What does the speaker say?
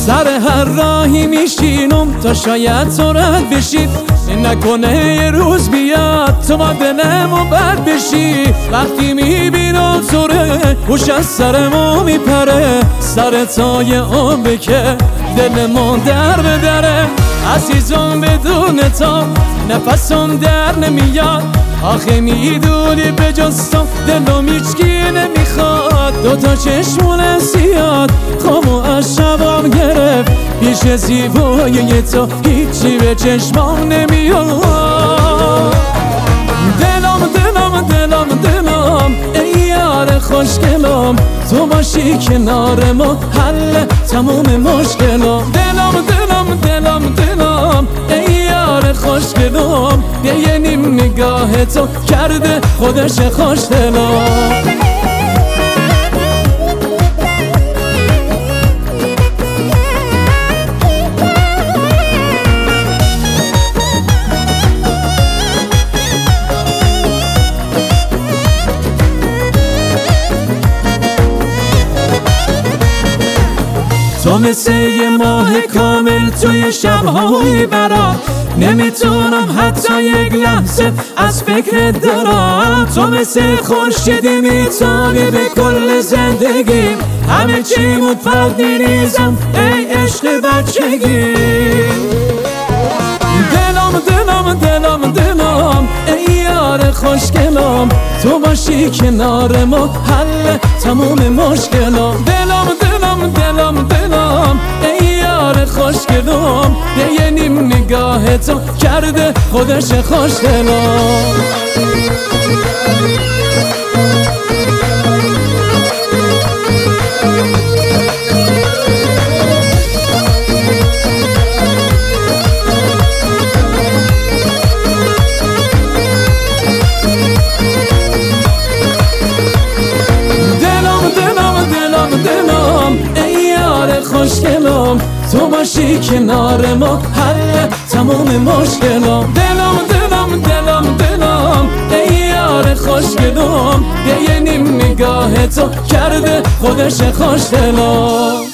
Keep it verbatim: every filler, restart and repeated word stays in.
سر هر راهی میشینم تا شاید تو رد بشید، نکنه یه روز بیاد تو با دلمو بد بشی. وقتی میبینم توره هوش از سرمو میپره، سر تا یه عمره که دلمو در بدره. عزیزم بدون تو نفسم در نمیاد، آخه میدونی به جز تو دلم هیچکی نمیخواد. دوتا چشمون سیاد خوابو از شبام گرفت، پیش زیبایی تو هیچی به چشمام نمیاد. دلم دلم دلم دلم ای یار خوشگلم، تو باشی کنار ما حل تموم مشکلم. دلم دلم دلم دلم ای یار خوشگلم، یه نیم نگاه تو کرده خودش خوشدلم. تو مثل یه ماه کامل توی شبهای برات، نمیتونم حتی یک لحظه از فکر دارم. تو مثل خورشیدی میتونی به کل زندگی، همه چیمو فرق میریزم ای عشق بچگی. دلم دلم دلم دلم ای یار خوشگلم، تو باشی کنار ما حل تموم مشکلم. دلم دلم دلم دلم ای یار خوشگلم، یه نیم نگاه تو کرده خودش خوشدلم. خوشگلم تو باشی کنار ما حل تموم مشکلم. دلم دلم دلم دلم ای یار خوشگلم، یه نیم نگاه تو کرده خودش خوشدلم.